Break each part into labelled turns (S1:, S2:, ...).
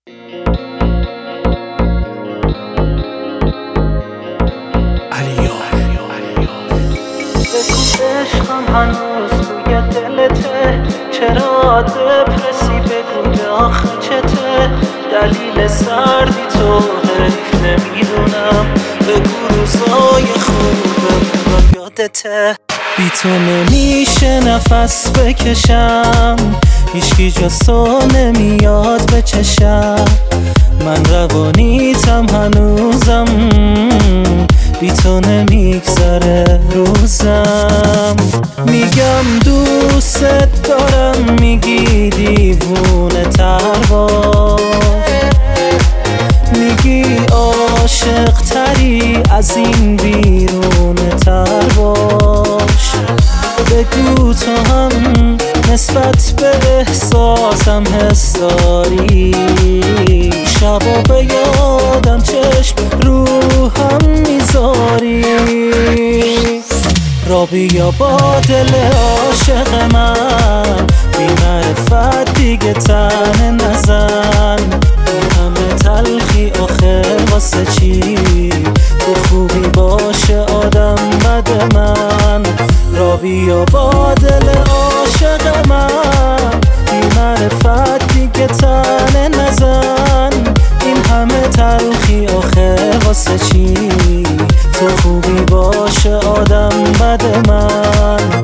S1: عشقم هنوز توی دلته، چرا دپرسی؟ بگو داخل چته؟ دلیل سردی تو حیف نمیدونم، بگو روزای خوبم را یادته. بی تو نمیشه نفس بکشم، هیچکی جز تو نمیاد به چشم. من روانیتم هنوزم، بی تو نمیگذره روزم. میگم دوست دارم، میگی دیوونه تر باش، میگی عاشق تری از این بیرونه تر باش. بگو تو هم نسبت به احساسم حس داری، شبا به یادم چشم روحم میذاری. را بیا با دل عاشق من، بی معرفت دیگه تن نزن. همه تلخی آخه واسه چی؟ تو خوبی باشه آدم بد من. را بیا با دل عاشق من، بی معرفت دیگه تن نزن. این همه تلخی آخه واسه چی؟ تو خوبی باشه آدم بد من.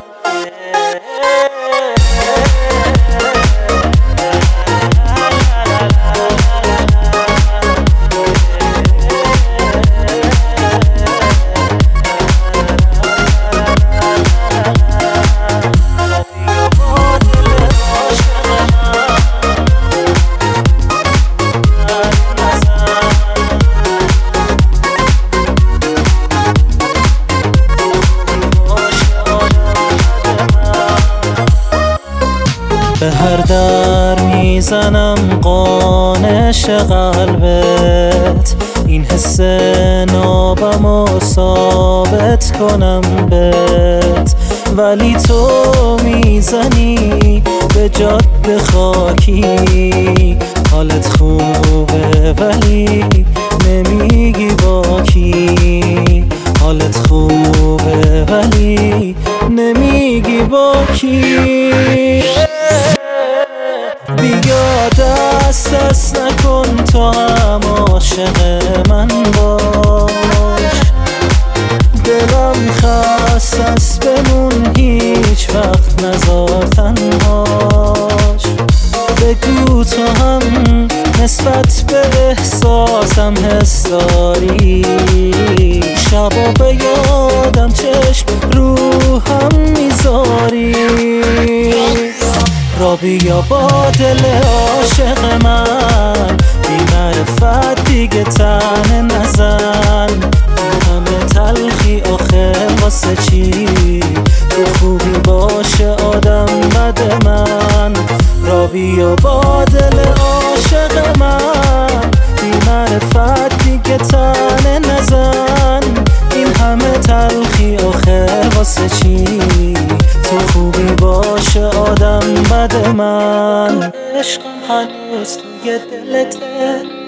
S1: به هر در میزنم قانش قلبت، این حس نابمو ثابت کنم بهت. ولی تو میزنی به جاده خاکی، حالت خوبه ولی نمیگی با کی. حالت خوبه ولی نمیگی با کی. بیا دست نکن تو هم عاشق من باش. دلم خست است بمون هیچ وقت نذار تنهاش. بگو تو هم نسبت به احساسم حس داری، شبا به یادم چشم روحم میذاری. را بیا با دل عاشق من، بی معرفت دیگه تن نزن. همه تلخی آخه واسه چی؟ تو خوبی باشه آدم بد من. را بیا با دل عاشق من، بی معرفت دیگه تن نزن. این همه تلخی آخه واسه چی؟ تو خوبی باشه آدم بد من. عشقم هنوز توی دلته،